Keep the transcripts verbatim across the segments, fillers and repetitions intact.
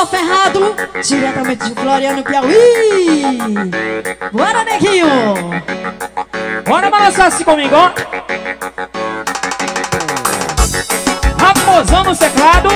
Forró Ferrado, diretamente de Floriano, Piauí. Bora, neguinho. Bora balançar-se comigo, ó. Raposão nos teclados.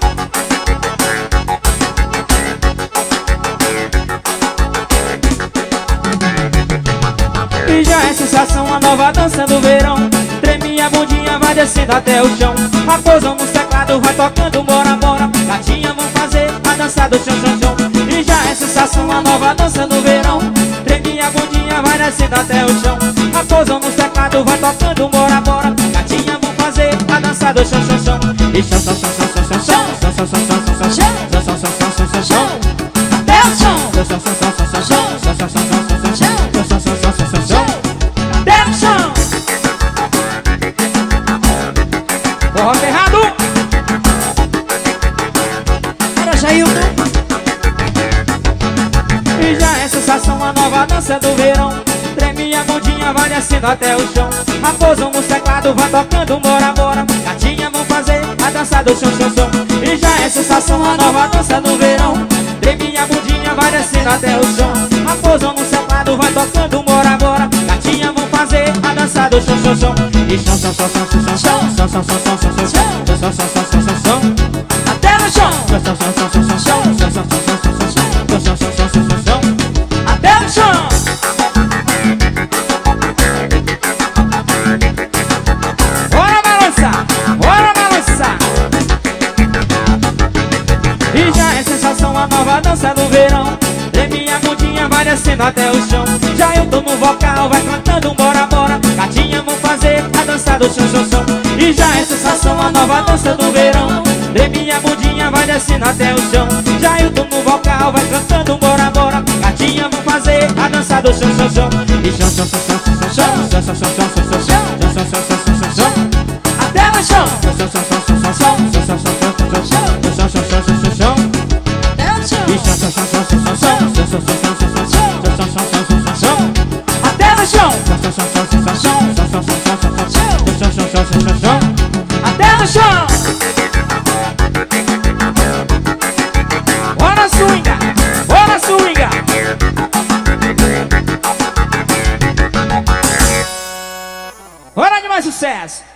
E já é sensação a nova dança do verão. Treme a bundinha, vai descendo até o chão. Raposão nos teclados, vai tocando, bora, bora. Gatinha, vão fazer a dança do chão, chão, chão. E já é sensação a nova dança do verão. Treme a bundinha, vai descendo até o chão. Raposão nos teclados, vai tocando, bora, bora. Gatinha, vão fazer a dança do chão, chão, chão. E chão, chão, chão, chão, chão, chão, chão, chão, chão, chão, chão, chão, chão, chão, chão, chão, chão, chão, chão. Até o chão. Chão, chão, chão, chão, chão, chão, chão, chão, chão, chão, chão, chão, chão, chão, chão. Até o chão. Forró Ferrado. Era Jailton. E já é sensação a nova dança do verão. Treme a bundinha, vai descendo até o chão. Raposão nos teclados, vai tocando, bora, bora. Gatinha, vão fazer a dança do chão, chão, chão. E já é sensação a nova dança do verão. Treme a bundinha, vai descendo até o chão. Raposão nos teclados, vai tocando, bora, bora. Gatinha, vão fazer a dança do chão, chão, chão. E chão, chão, chão, chão, chão, chão, chão, chão, chão, chão, chão, chão, chão, chão, chão, chão, chão, chão. Até no chão. Chão, chão, chão, chão, chão, chão, chão, chão, chão, chão, chão, chão, chão, chão, chão, chão, chão. Até no chão. Bora balançar, bora balançar. E já é sensação a nova dança do verão. Treme a bundinha, vai descendo até o chão. Já eu tô no vocal, vai cantando, bora, bora. Gatinha, vão fazer a dança do chão, chão, chão. E já é sensação a nova dança do verão. Treme a bundinha, vai descendo até o chão. Já eu tô no vocal, vai cantando, bora, bora. Gatinha, vão fazer a dança do chão, chão, chão. E chão, chão, chão, chão, chão, chão, chão, chão, chão, chão, chão, chão, chão, chão, chão, chão, chão, chão. Até no chão. Chão, chão, chão, chão, chão, chão, chão, chão, chão, chão, chão, chão, chão, chão, chão, chão, chão. Até o chão. E chão, chão, chão, chão, chão, chão, chão, chão, chão, chão, chão, chão, chão, chão, chão, chão. Até no chão. Chão, chão, chão, chão, chão, chão, chão, chão, chão, chão, chão, chão, chão, chão, chão, chão. Até no chão. Bora swinga, bora swinga. Bora de mais sucesso.